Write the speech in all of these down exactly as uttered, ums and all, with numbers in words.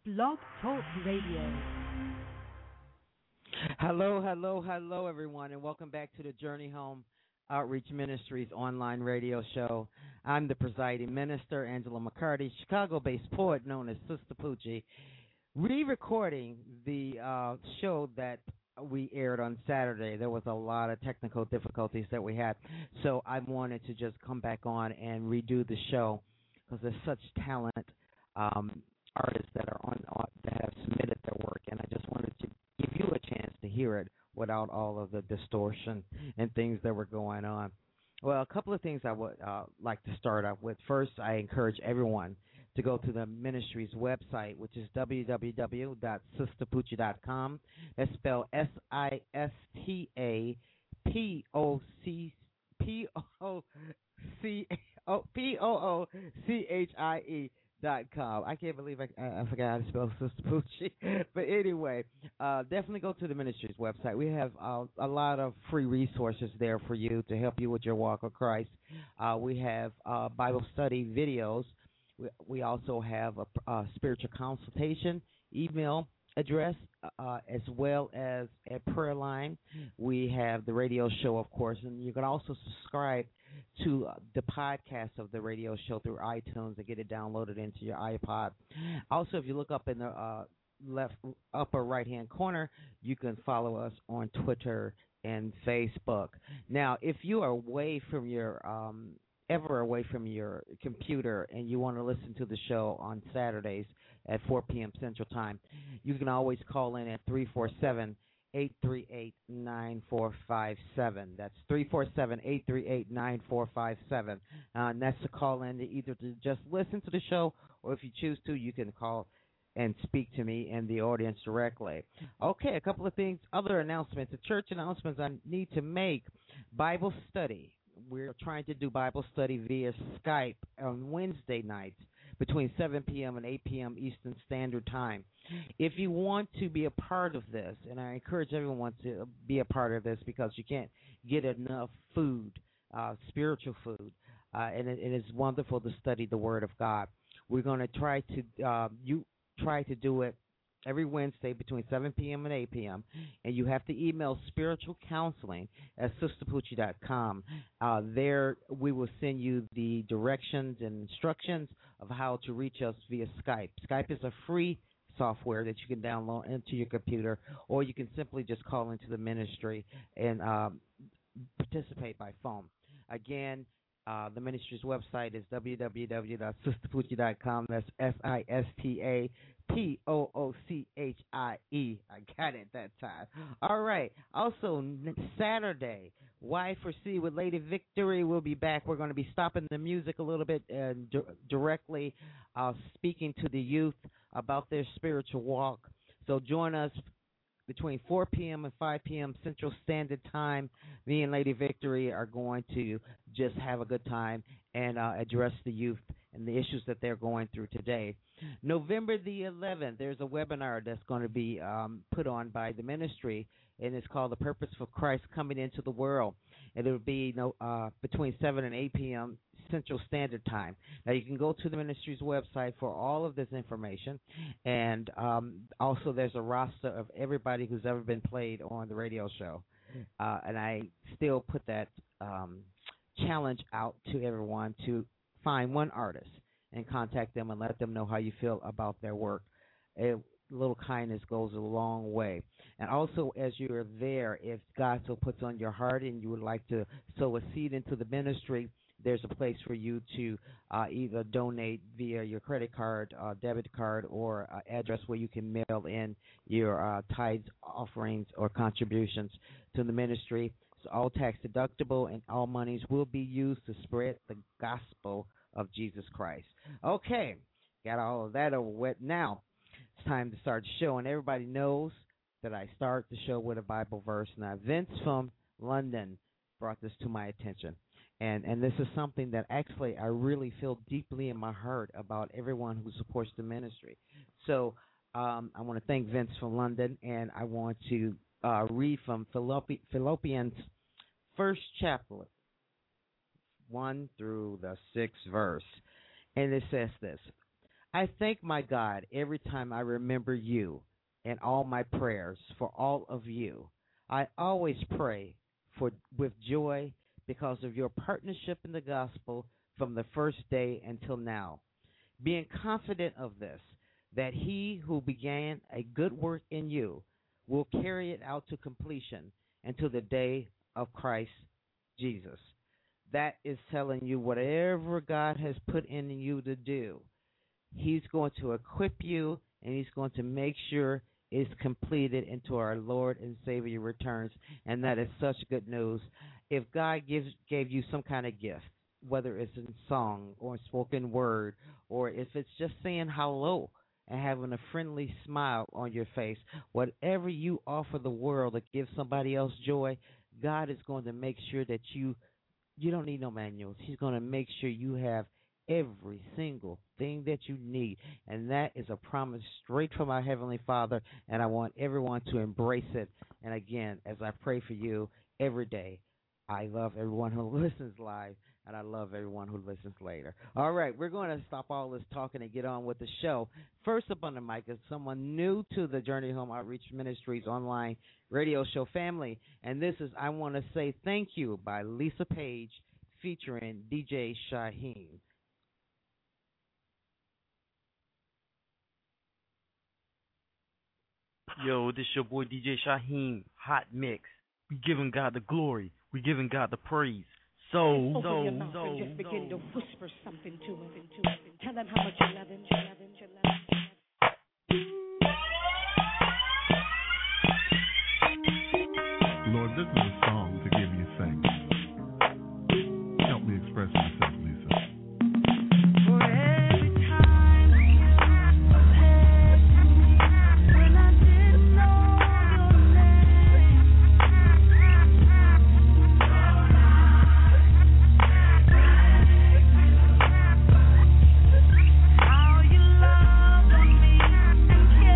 Blog Talk Radio. Hello, hello, hello, everyone, and welcome back to the Journey Home Outreach Ministries online radio show. I'm the presiding minister, Angela McCarty, Chicago-based poet known as Sister Poochie, re-recording the uh, show that we aired on Saturday. There was a lot of technical difficulties that we had, so I wanted to just come back on and redo the show because there's such talent um, artists that are on, on that have submitted their work, and I just wanted to give you a chance to hear it without all of the distortion and things that were going on. Well, a couple of things I would uh, like to start off with. First, I encourage everyone to go to the ministry's website, which is w w w dot sister poochie dot com. That's spelled S I S T A P O C P O C P O O C H I E dot com. I can't believe I, I, I forgot how to spell Sister Poochie. But anyway, uh, definitely go to the ministry's website. We have uh, a lot of free resources there for you to help you with your walk with Christ. Uh, we have uh, Bible study videos. We, we also have a, a spiritual consultation email address uh, as well as a prayer line. We have the radio show, of course, and you can also subscribe to uh, the podcast of the radio show through iTunes and get it downloaded into your iPod. Also, if you look up in the uh, left upper right-hand corner, you can follow us on Twitter and Facebook. Now, if you are away from your um, ever away from your computer and you want to listen to the show on Saturdays at four p.m. Central Time, you can always call in at three four seven, eight three eight, nine four five seven. That's three four seven, eight three eight, nine four five seven. Uh, and that's to call in to either to just listen to the show, or if you choose to, you can call and speak to me and the audience directly. Okay, a couple of things, other announcements, the church announcements I need to make. Bible study. We're trying to do Bible study via Skype on Wednesday nights between seven p.m. and eight p.m. Eastern Standard Time. If you want to be a part of this, and I encourage everyone to be a part of this because you can't get enough food, uh, spiritual food, uh, and it, it is wonderful to study the Word of God. We're going to try to uh, you try to do it every Wednesday between seven p.m. and eight p.m., and you have to email spiritual counseling at sister poochie dot com. Uh, there we will send you the directions and instructions of how to reach us via Skype. Skype is a free software that you can download into your computer, or you can simply just call into the ministry and um, participate by phone. Again, Uh, the ministry's website is w w w dot sister poochie dot com. That's S I S T A P O O C H I E. I got it that time. All right. Also, Saturday, Y four C with Lady Victory will be back. We're going to be stopping the music a little bit and di- directly uh, speaking to the youth about their spiritual walk. So join us between four p.m. and five p.m. Central Standard Time. Me and Lady Victory are going to just have a good time and uh, address the youth and the issues that they're going through today. November the eleventh, there's a webinar that's going to be um, put on by the ministry, and it's called The Purpose for Christ Coming into the World. And it will be no, uh, between seven and eight p.m. Central Standard Time. Now, you can go to the ministry's website for all of this information, and um, also there's a roster of everybody who's ever been played on the radio show. Uh, and I still put that um, challenge out to everyone to find one artist and contact them and let them know how you feel about their work. A little kindness goes a long way. And also, as you're there, if God so puts on your heart and you would like to sow a seed into the ministry, there's a place for you to uh, either donate via your credit card, uh, debit card, or uh, address where you can mail in your uh, tithes, offerings, or contributions to the ministry. It's all tax deductible, and all monies will be used to spread the gospel of Jesus Christ. Okay, got all of that over with. Now it's time to start the show, and everybody knows that I start the show with a Bible verse. Now, Vince from London brought this to my attention. And and this is something that actually I really feel deeply in my heart about everyone who supports the ministry. So um, I want to thank Vince from London, and I want to uh, read from Philippi- Philippians first chapter, one through the sixth verse. And it says this: I thank my God every time I remember you and all my prayers for all of you. I always pray for with joy because of your partnership in the gospel from the first day until now, being confident of this, that he who began a good work in you will carry it out to completion until the day of Christ Jesus. That is telling you whatever God has put in you to do, he's going to equip you and he's going to make sure it's completed until our Lord and Savior returns. And that is such good news. If God gives gave you some kind of gift, whether it's in song or spoken word, or if it's just saying hello and having a friendly smile on your face, whatever you offer the world to give somebody else joy, God is going to make sure that you you don't need no manuals. He's going to make sure you have every single thing that you need. And that is a promise straight from our Heavenly Father, and I want everyone to embrace it. And again, as I pray for you every day, I love everyone who listens live, and I love everyone who listens later. All right, we're going to stop all this talking and get on with the show. First up on the mic is someone new to the Journey Home Outreach Ministries online radio show family, and this is I Want to Say Thank You by Lisa Page featuring D J Shyheim. Yo, this your boy D J Shyheim, Hot Mix. We giving God the glory. We giving God the praise. So, Open so, your mouth so, and just begin so. to whisper something to him. To him. Tell him how much you love him. You love him. You love him. Lord, this is a song to give you thanks. Help me express myself, Lisa. For every time I've had when I didn't know your name, how you love me and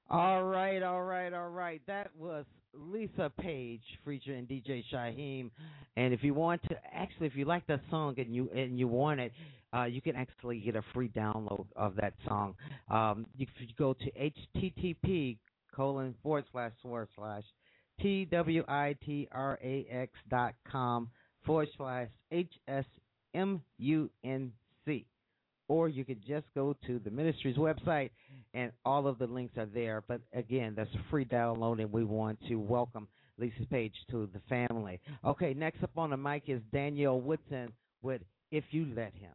All right, all right, all right. That was Lisa Page featuring D J Shaheem. And if you want to, actually, if you like that song and you and you want it, uh, you can actually get a free download of that song. Um, you can go to http colon forward slash forward slash twitrax dot com forward slash hsmunc. Or you could just go to the ministry's website, and all of the links are there. But again, that's a free download, and we want to welcome Lisa Page to the family. Okay, next up on the mic is Danielle Woodson with If You Let Him.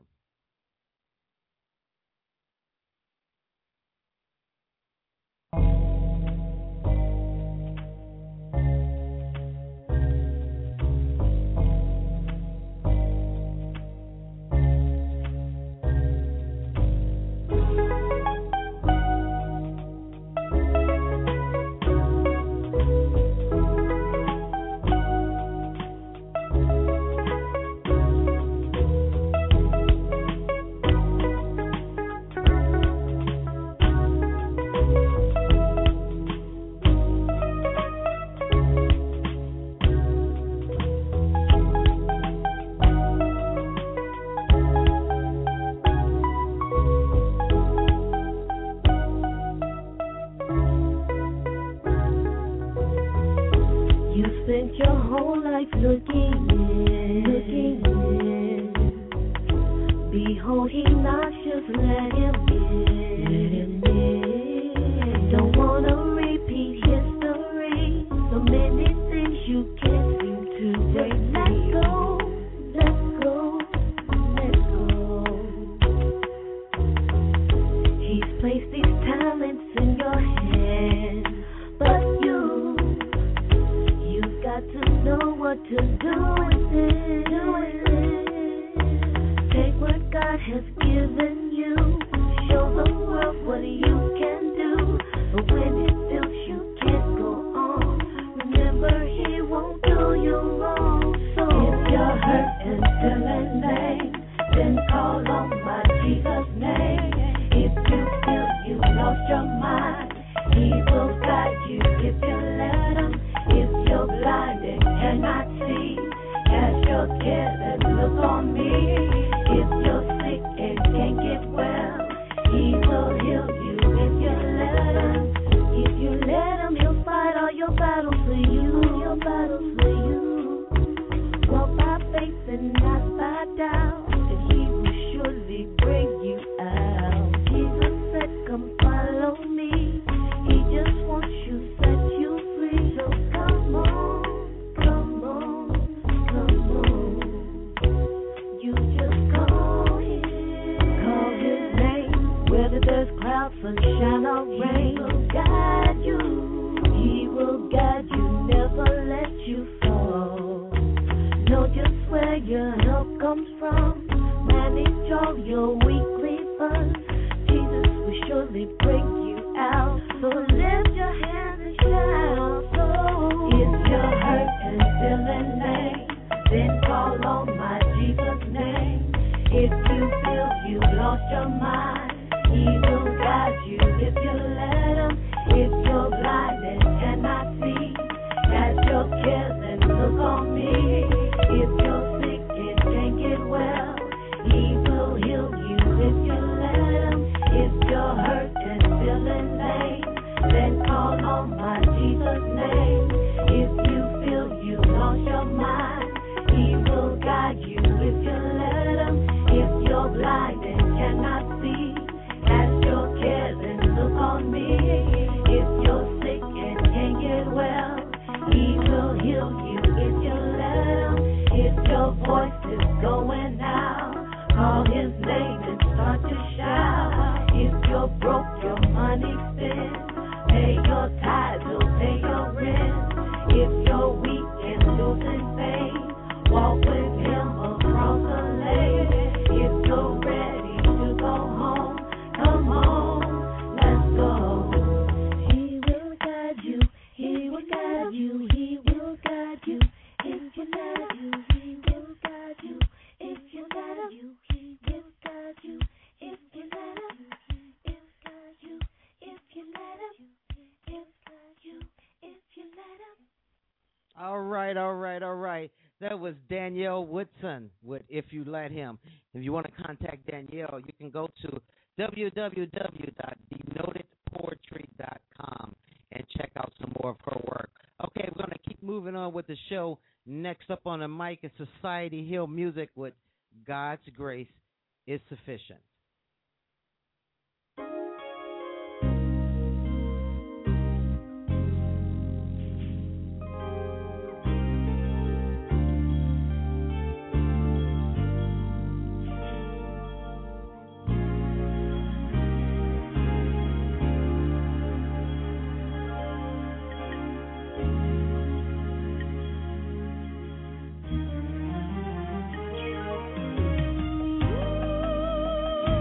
He will guide you if you let him. If you're blind and cannot see, right, all right, all right. That was Danielle Woodson with If You Let Him. If you want to contact Danielle, you can go to w w w dot denoted poetry dot com and check out some more of her work. Okay, we're going to keep moving on with the show. Next up on the mic is Society Hill Music with God's Grace is Sufficient. Ooh.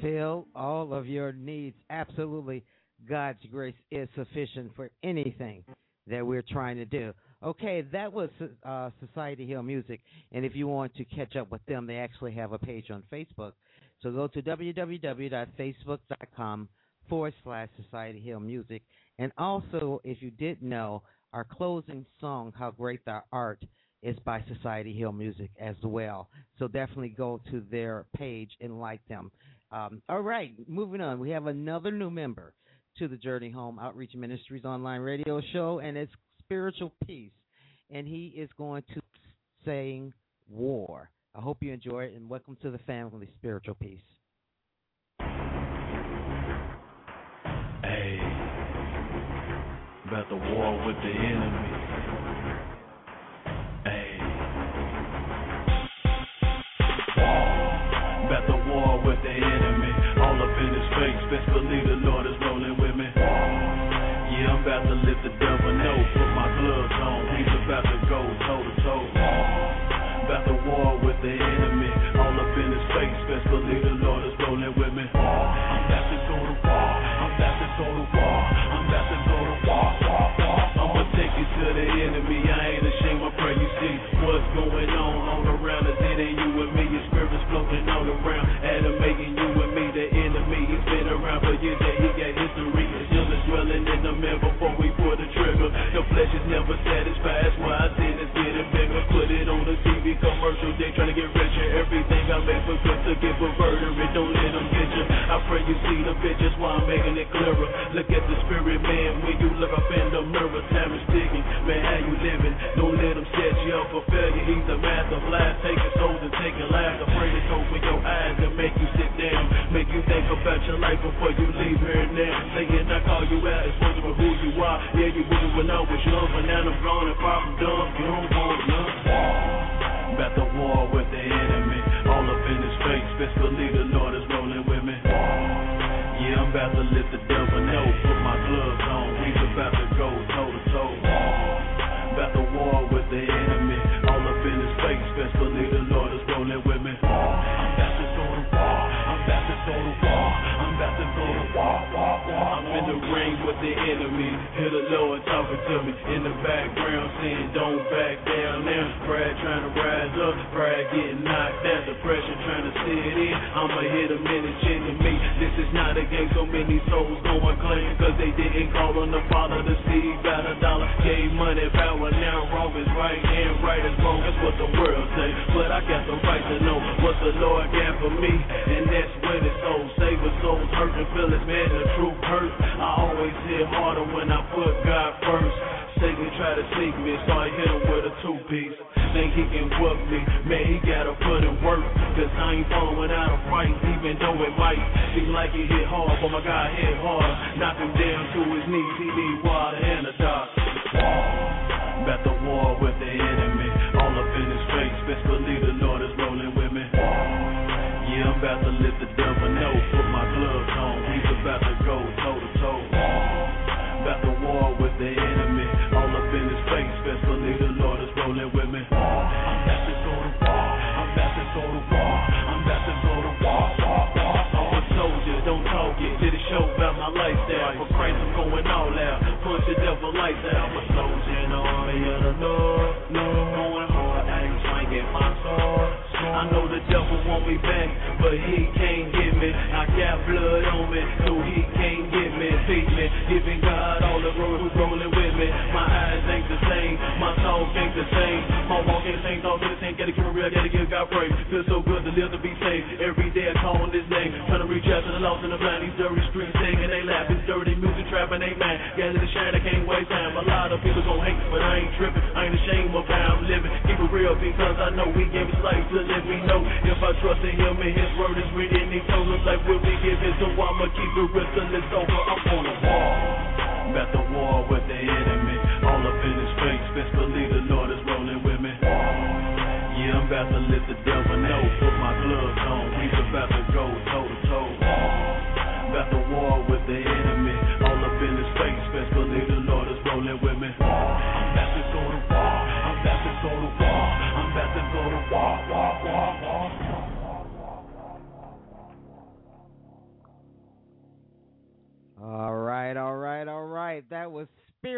fulfill all of your needs. Absolutely, God's grace is sufficient for anything that we're trying to do. Okay, that was uh, Society Hill Music, and if you want to catch up with them, they actually have a page on Facebook. So go to www.facebook.com forward slash Society Hill Music. And also, if you didn't know, our closing song, How Great Thou Art, is by Society Hill Music as well. So definitely go to their page and like them. Um, all right, moving on. We have another new member to the Journey Home Outreach Ministries online radio show, and it's Spiritual Peace. And he is going to sing War. I hope you enjoy it, and welcome to the family, Spiritual Peace. Hey, about the war with the enemy. Hey, about the war with the enemy. All up in his face, best believe the Lord is rolling with me. Yeah, I'm about to let the devil know. Put my gloves on, he's about to go toe to toe. About the war with the enemy. All up in his face, best believe the Lord is rolling with me. I'm about to go to war. I'm about to go to war. I'm about to go to war. war, war. I'ma take you to the enemy. I ain't ashamed. I pray you see what's going on all around us. It ain't you and me. Your spirit's floating all around. Adam making you and me the enemy. He's been around for years. Yeah, he got history. Still is dwelling in the man before we pull the trigger. The flesh is never satisfied. That's why I sin is getting bigger. Put it on the T V commercial. They trying to get richer. Everything I make for good to give a murder. It don't let them get you. I pray you see the pictures while I'm making it clearer. Look at the spirit, man. When you look up in the mirror, time is ticking. Man, how you living? Don't let them set you up for failure. He's the master of lies. Taking souls and taking lives. I pray to open your eyes and make you sit down. Make you think about your life before you leave here now. Saying I call you out, expose you for who you are. Yeah, you wouldn't when I was young, but now I'm grown and far from dumb. You don't want none. About the war with the enemy. All up in his face. Best believe the Lord is rolling with me. Yeah, I'm about to let the devil know. Put my gloves on. He's about to go toe to toe. About the war with the enemy. All up in his face. Best believe the Lord is rolling with me. I'm about to go to war. I'm about to go to war. I'm about to go to war. war, war. I'm in the ring with the enemy. Hear the Lord talking to me in the background, saying don't back down now. Pride trying to rise up, pride getting knocked down, depression trying to sit in. I'ma hit a minute into me. This is not a game, so many souls going claim, cause they didn't call on the Father to see about a dollar. Gave money, power, now wrong is right and right is wrong. That's what the world say, but I got the right to know what the Lord got for me, and that's when it's soul saving souls hurting, feelings, man, the truth hurts. I always hit harder when I put God first. Satan try to sneak me, so I hit him with a two-piece. Think he can whoop me, man, he gotta put in work, cause I ain't falling without a fight, even though it might seem like he hit hard, but my God hit hard. Knock him down to his knees, he need water and a doctor. About the war with the enemy, all up in his face, best believe the Lord is rolling with me. Yeah, I'm about to let the devil know, put my gloves on, he's about to go toe to toe. About the war with the enemy, all up in his face, best believe the Lord is rolling with me. I'm about to go to war, I'm about to go to war, I'm about to go to war, war, war. I'm a soldier, don't talk it, did a show about my lifestyle. For Christ I'm going all out, punch the devil lights out. I'm a soldier in the army of the Lord, no, going hard, I ain't swinging my sword. I know the devil want me back, but he can't get me. I got blood on me, so he can't get me. Feed me, giving God all the road who's rolling with me. My eyes ain't the same, my talk ain't the same. My walk ain't the same, talk ain't the same. Gotta give it real, gotta give God praise. Feel so good to live to be saved. Every day I call on his name, trying to reach out to the lost and the blind. These dirty streets singing, they laughing, dirty music trapping, they man. Gather the shine, I can't waste time. A lot of people gon' hate, but I ain't tripping. I ain't ashamed of how I'm living. Keep it real because I know he gave his life to live. We know if I trust in him and his word is written, he told us life will be given. So I'ma keep it real till it's over. I'm on the wall. About the war with the enemy, all up in his face. Best believe the Lord is rolling with me. Yeah, I'm about to let the devil know. Put my gloves on, he's about to go toe to toe. About the war with the enemy, all up in his face. Best believe the Lord is rolling with me. I'm about to go to war. I'm about to go to war. I'm about to go to war, war, war, war.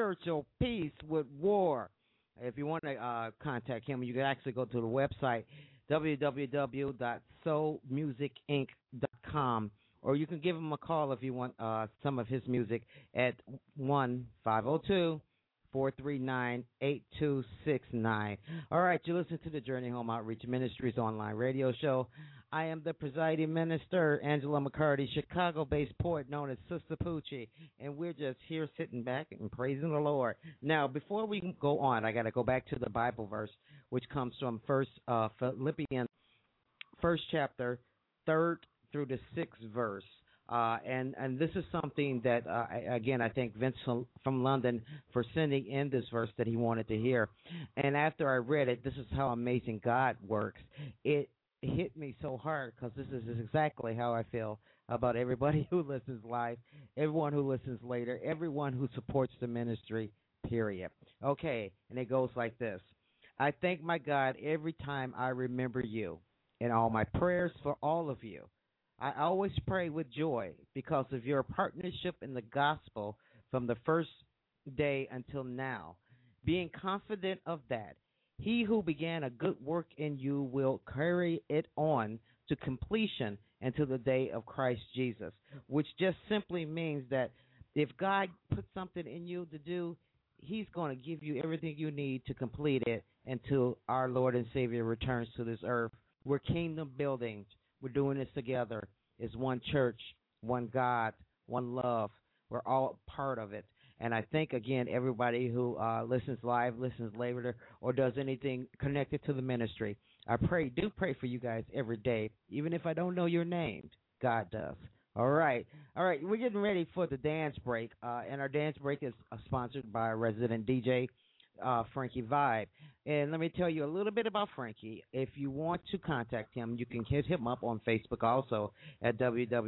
spiritual peace with war. If you want to uh, contact him, you can actually go to the website w w w dot soul music inc dot com, or you can give him a call if you want uh, some of his music at one five zero two, four three nine, eight two six nine. All right, you listen to the Journey Home Outreach Ministries online radio show. I am the presiding minister, Angela McCarty, Chicago-based poet known as Sister Poochie, and we're just here sitting back and praising the Lord. Now, before we go on, I got to go back to the Bible verse, which comes from First uh, Philippians, first chapter, third through the sixth verse. Uh, and, and this is something that, uh, I, again, I thank Vince from, from London for sending in this verse that he wanted to hear. And after I read it, this is how amazing God works. It hit me so hard because this is exactly how I feel about everybody who listens live, everyone who listens later, everyone who supports the ministry, period. Okay, and it goes like this. I thank my God every time I remember you in all my prayers for all of you. I always pray with joy because of your partnership in the gospel from the first day until now, being confident of that. He who began a good work in you will carry it on to completion until the day of Christ Jesus, which just simply means that if God puts something in you to do, he's going to give you everything you need to complete it until our Lord and Savior returns to this earth. We're kingdom building. We're doing this together. It's one church, one God, one love. We're all part of it. And I thank, again, everybody who uh, listens live, listens later, or does anything connected to the ministry. I pray, do pray for you guys every day, even if I don't know your name. God does. All right. All right, we're getting ready for the dance break, uh, and our dance break is uh, sponsored by our resident D J, uh, Frankie Vibe. And let me tell you a little bit about Frankie. If you want to contact him, you can hit him up on Facebook also at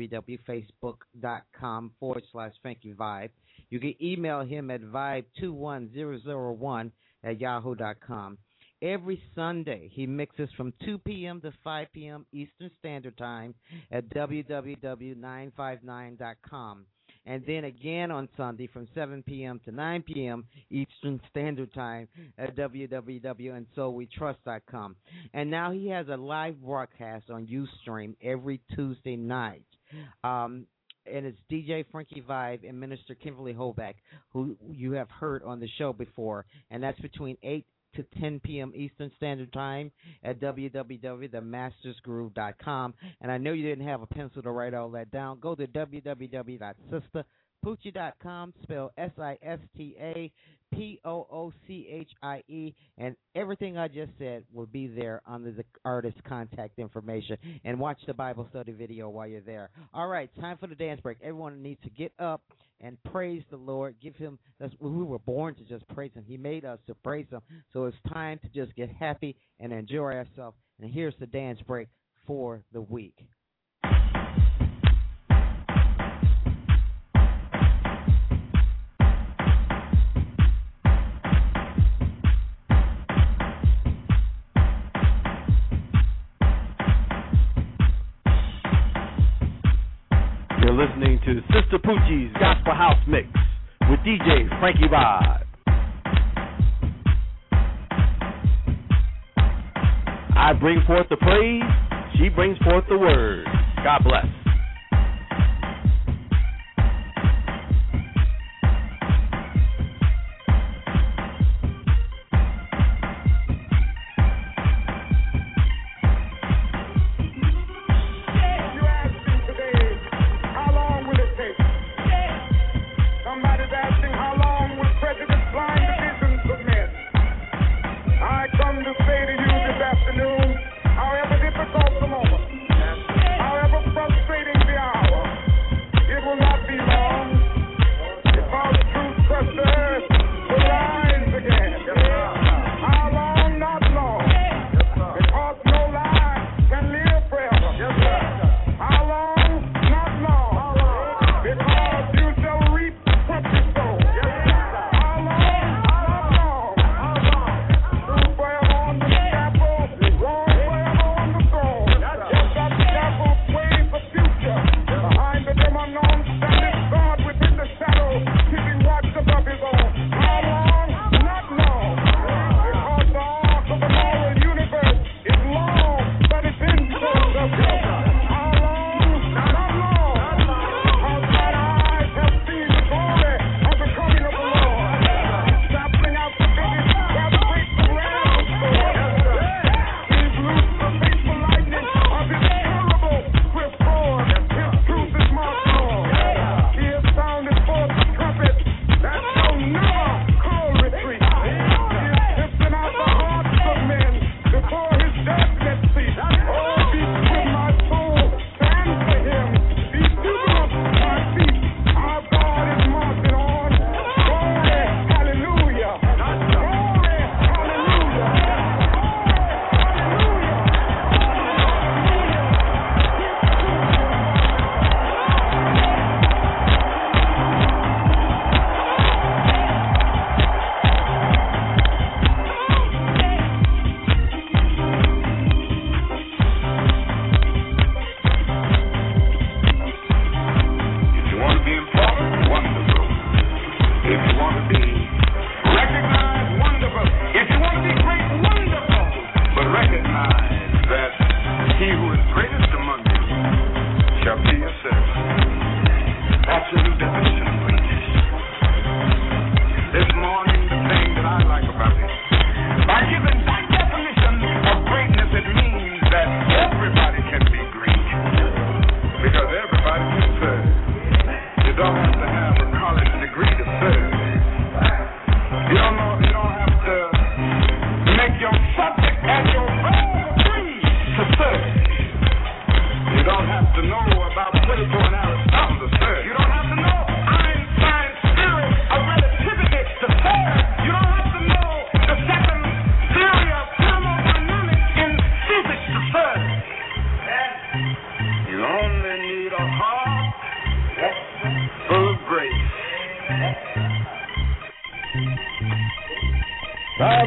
www.facebook.com forward slash Frankie Vibe. You can email him at vibe two one zero zero one at yahoo dot com. Every Sunday, he mixes from two p.m. to five p.m. Eastern Standard Time at w w w dot nine five nine dot com. And then again on Sunday from seven p.m. to nine p.m. Eastern Standard Time at w w w dot and so we trust dot com. And now he has a live broadcast on Ustream every Tuesday night. Um, and it's D J Frankie Vibe and Minister Kimberly Hoback, who you have heard on the show before. And that's between eight to ten p.m. Eastern Standard Time at w w w dot the masters groove dot com. And I know you didn't have a pencil to write all that down. Go to w w w dot sister poochie dot com, spell S I S T A P O O C H I E, and everything I just said will be there under the artist's contact information. And watch the Bible study video while you're there. All right, time for the dance break. Everyone needs to get up and praise the Lord. Give him, that's, we were born to just praise him. He made us to praise him. So it's time to just get happy and enjoy ourselves. And here's the dance break for the week. You're listening to Sister Poochie's Gospel House Mix with D J Frankie Vibe. I bring forth the praise, she brings forth the word. God bless. However difficult the moment, however frustrating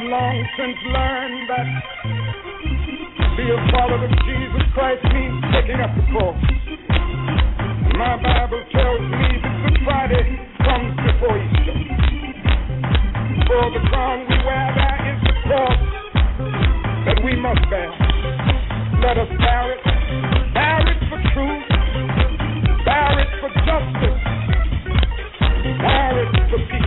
have long since learned that be a follower of Jesus Christ means taking up the cross. My Bible tells me that Good Friday comes before Easter. For the crown we wear, there is the cross that we must bear. Let us bear it. Bear it for truth. Bear it for justice. Bear it for peace.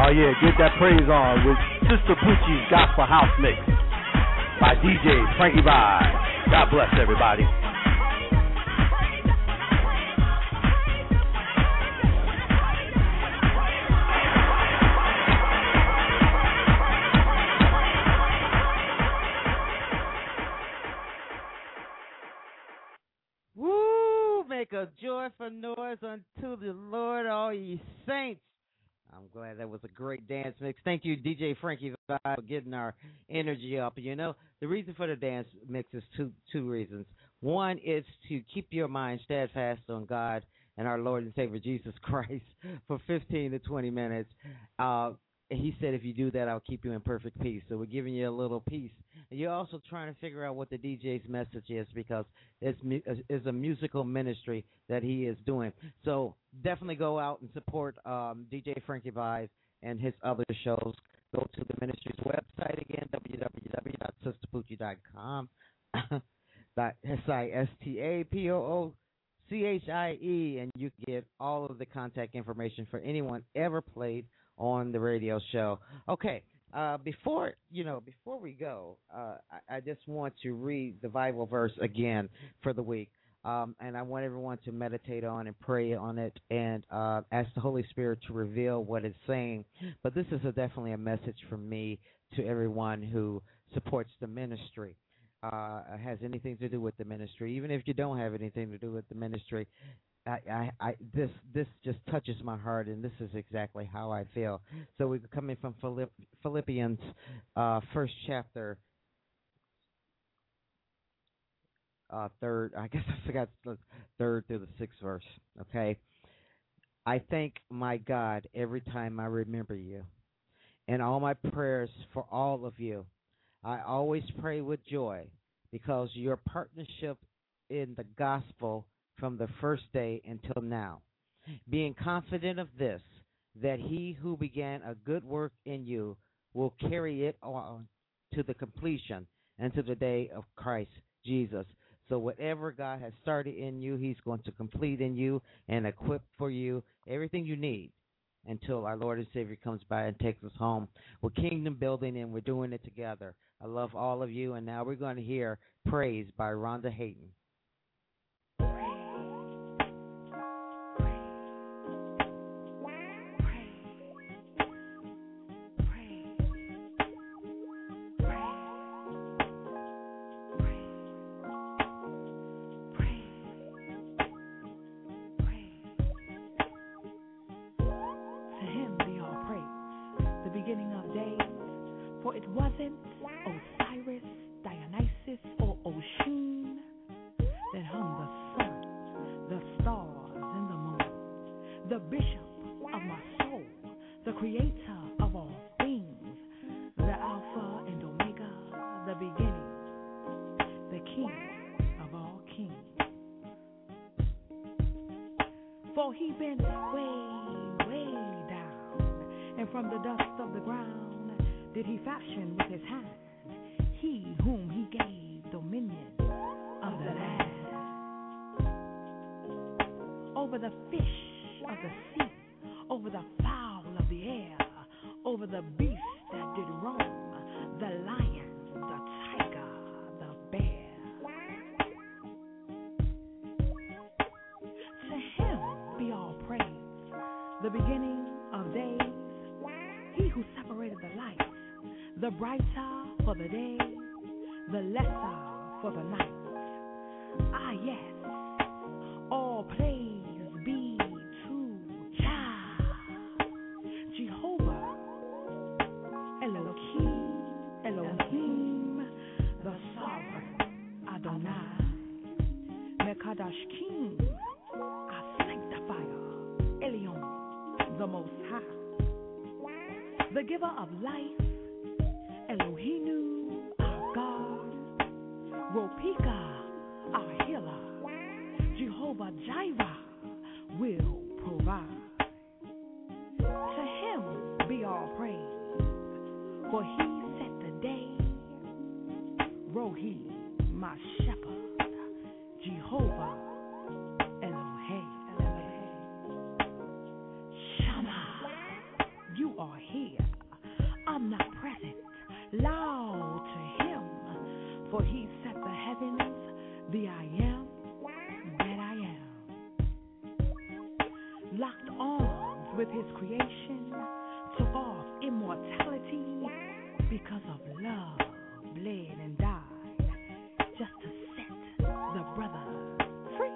Oh yeah, get that praise on with Sister Poochie's Gospel House Mix by D J Frankie Vibes. God bless everybody. Woo! Make a joyful noise unto the Lord, all ye saints. I'm glad that was a great dance mix. Thank you, D J Frankie, for getting our energy up. You know, the reason for the dance mix is two two reasons. One is to keep your mind steadfast on God and our Lord and Savior Jesus Christ for fifteen to twenty minutes. Uh, he said, if you do that, I'll keep you in perfect peace. So we're giving you a little peace. And you're also trying to figure out what the D J's message is, because it's, it's a musical ministry that he is doing. So definitely go out and support um, D J Frankie Vibes and his other shows. Go to the ministry's website again, w w w dot sister poochie dot com. S I S T A P O O C H I E, and you get all of the contact information for anyone ever played on the radio show. Okay, uh, before you know, before we go, uh, I, I just want to read the Bible verse again for the week, um, and I want everyone to meditate on and pray on it, and uh, ask the Holy Spirit to reveal what it's saying. But this is a, definitely a message from me to everyone who supports the ministry. Uh, has anything to do with the ministry, even if you don't have anything to do with the ministry. I, I, I, this this just touches my heart, and this is exactly how I feel. So we're coming from Philipp, Philippians, uh, first chapter, uh, third. I guess I forgot the third through the sixth verse. Okay, I thank my God every time I remember you, and all my prayers for all of you. I always pray with joy because your partnership in the gospel from the first day until now, being confident of this, that he who began a good work in you will carry it on to the completion and to the day of Christ Jesus. So whatever God has started in you, he's going to complete in you and equip for you everything you need until our Lord and Savior comes by and takes us home. We're kingdom building, and we're doing it together. I love all of you, and now we're going to hear Praise by Rhonda Hayden. For he bent way, way down, and from the dust of the ground did he fashion with his hand he whom he gave dominion of the land over the fish of the sea, over the fowl of the air, over the beast that did roam, the lion, the tiger, the bear. To him be all praise, the beginning of days, he who separated the light, the brighter for the day, the lesser for the night. Ah, yes, all praise be to Jah, Jehovah, Elohim, Elohim, the sovereign, Adonai, Mekadosh King, our sanctifier, Elion, the Most High, the giver of life, Elohinu, our God, Ropika, our healer, Jehovah Jireh will provide. To him be all praise, for he set the day. Rohi, my shepherd, Jehovah Elohim, Shammah, you are here. with his creation, took off immortality because of love, bled and died just to set the brother free.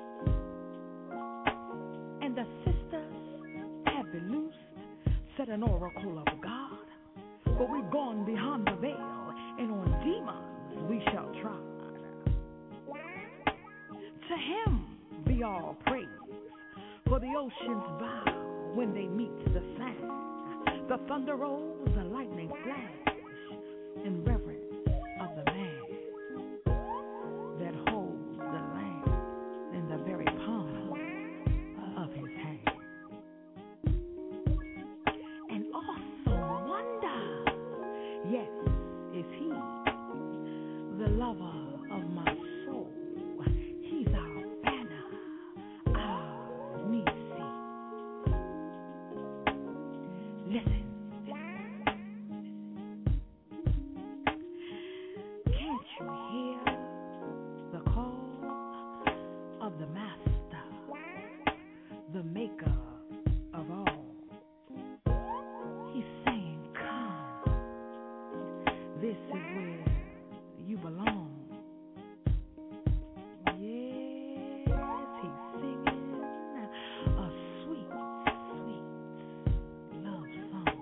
And the sisters have been loosed, said an oracle of God. But we've gone beyond the veil, and on demons we shall trod. To him be all praise, for the oceans bow when they meet the sand. The thunder rolls, the lightning flash, in reverence of the man that holds the land in the very palm of his hand. An awesome wonder, yes, is he, the lover of my soul. He's our banner, our Nisi. Listen. Can't you hear the call of the master, the maker of all? He's saying, come. This is where you belong. Yes, he's singing a sweet, sweet love song.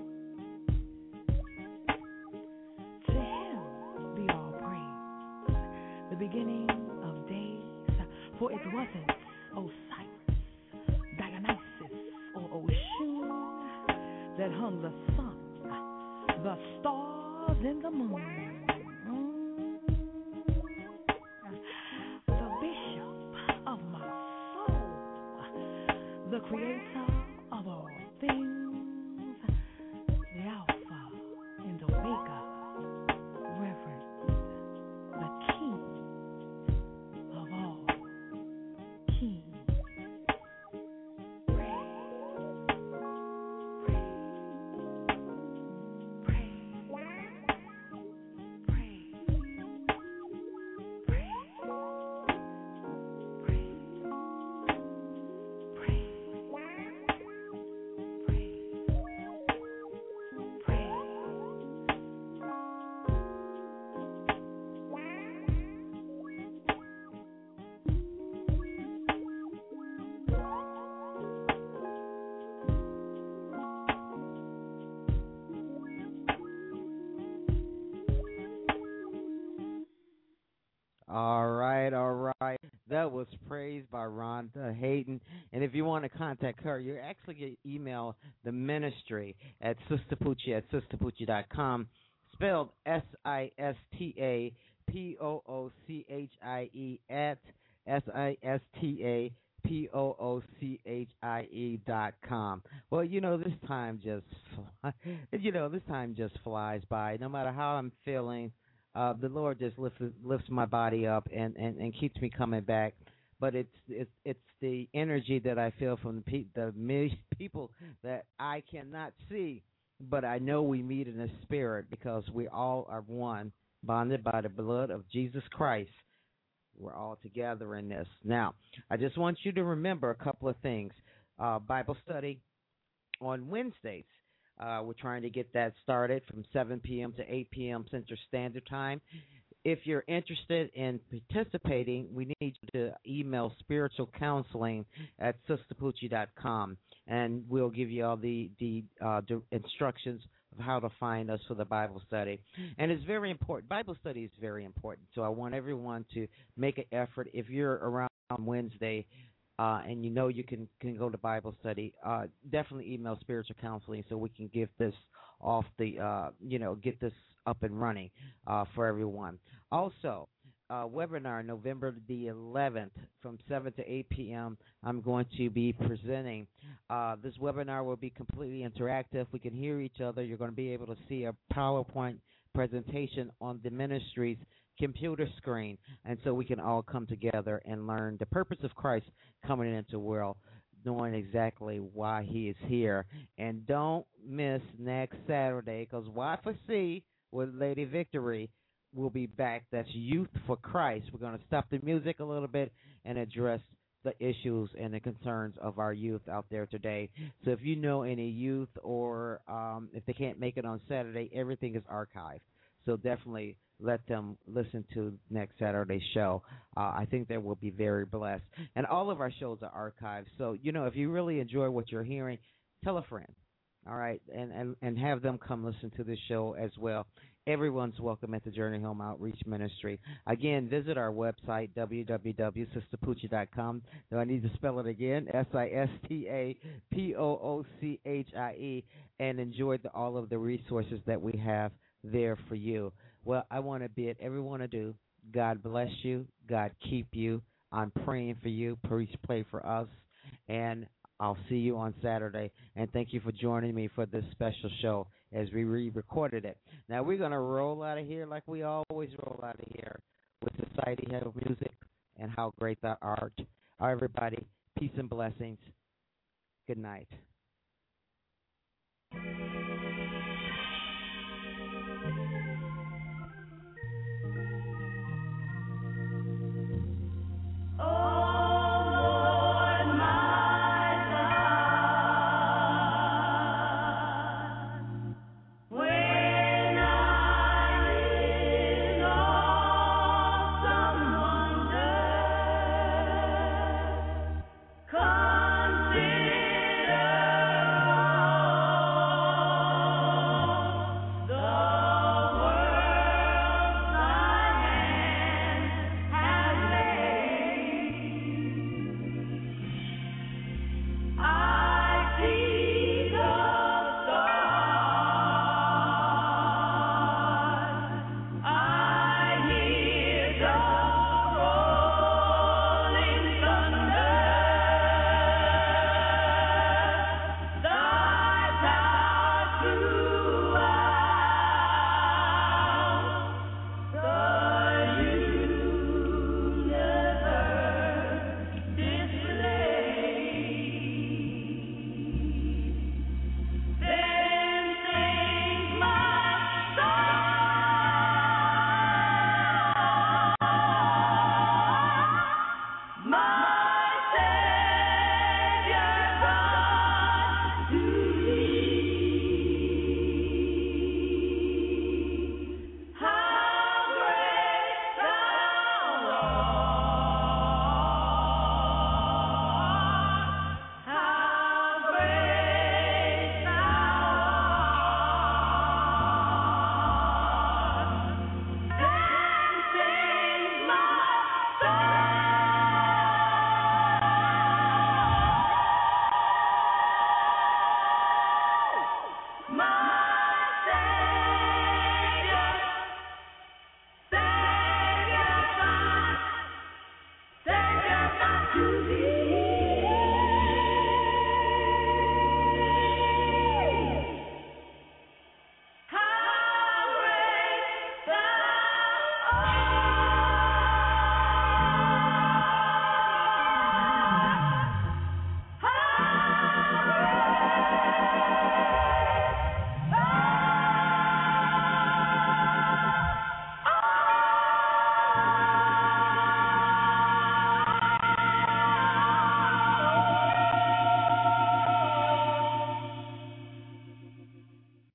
To him be all praise, the beginning of days, for it wasn't Osiris, Dionysus, or Oshun that hung the sun, the stars, and the moon. The bishop of my soul, the creator of all things, the Alpha and Omega, Reverend, the King of all kings. Praise, praise, praise, praise, praise, All right, all right. That was praised by Rhonda Hayden. And if you want to contact her, you actually can email the ministry at Sister Poochie at sister poochie dot com, spelled S I S T A P O O C H I E at S I S T A P O O C H I E dot com. Well, you know, this time just, fly, you know, this time just flies by. No matter how I'm feeling, Uh, the Lord just lifts lifts my body up and, and, and keeps me coming back. But it's it's it's the energy that I feel from the pe- the mi- people that I cannot see, but I know we meet in the spirit because we all are one, bonded by the blood of Jesus Christ. We're all together in this. Now, I just want you to remember a couple of things. Uh, Bible study on Wednesdays. Uh, we're trying to get that started from seven p.m. to eight p.m. Central Standard Time. If you're interested in participating, we need you to email spiritual counseling at sister poochie dot com, and we'll give you all the, the, uh, the instructions of how to find us for the Bible study. And it's very important. Bible study is very important, so I want everyone to make an effort. If you're around on Wednesday, Uh, and you know you can, can go to Bible study, uh, definitely email spiritual counseling so we can get this off the, uh, you know, get this up and running uh, for everyone. Also, uh, webinar November the eleventh from seven to eight p.m. I'm going to be presenting. Uh, this webinar will be completely interactive. We can hear each other. You're going to be able to see a PowerPoint presentation on the ministry's computer screen, and so we can all come together and learn the purpose of Christ coming into the world, knowing exactly why he is here. And don't miss next Saturday, because Y for C with Lady Victory will be back. That's Youth for Christ. We're going to stop the music a little bit and address the issues and the concerns of our youth out there today. So if you know any youth or um, if they can't make it on Saturday, everything is archived. So definitely let them listen to next Saturday's show. Uh, I think they will be very blessed. And all of our shows are archived. So, you know, if you really enjoy what you're hearing, tell a friend. All right, and, and, and have them come listen to this show as well. Everyone's welcome at the Journey Home Outreach Ministry. Again, visit our website, w w w dot sister poochie dot com. Do I need to spell it again? S I S T A P O O C H I E, and enjoy the, all of the resources that we have there for you. Well, I want to bid everyone adieu. God bless you. God keep you. I'm praying for you. Please pray for us. And I'll see you on Saturday, and thank you for joining me for this special show as we re-recorded it. Now, we're going to roll out of here like we always roll out of here with Society Head of Music and How Great Thou Art. All right, everybody, peace and blessings. Good night.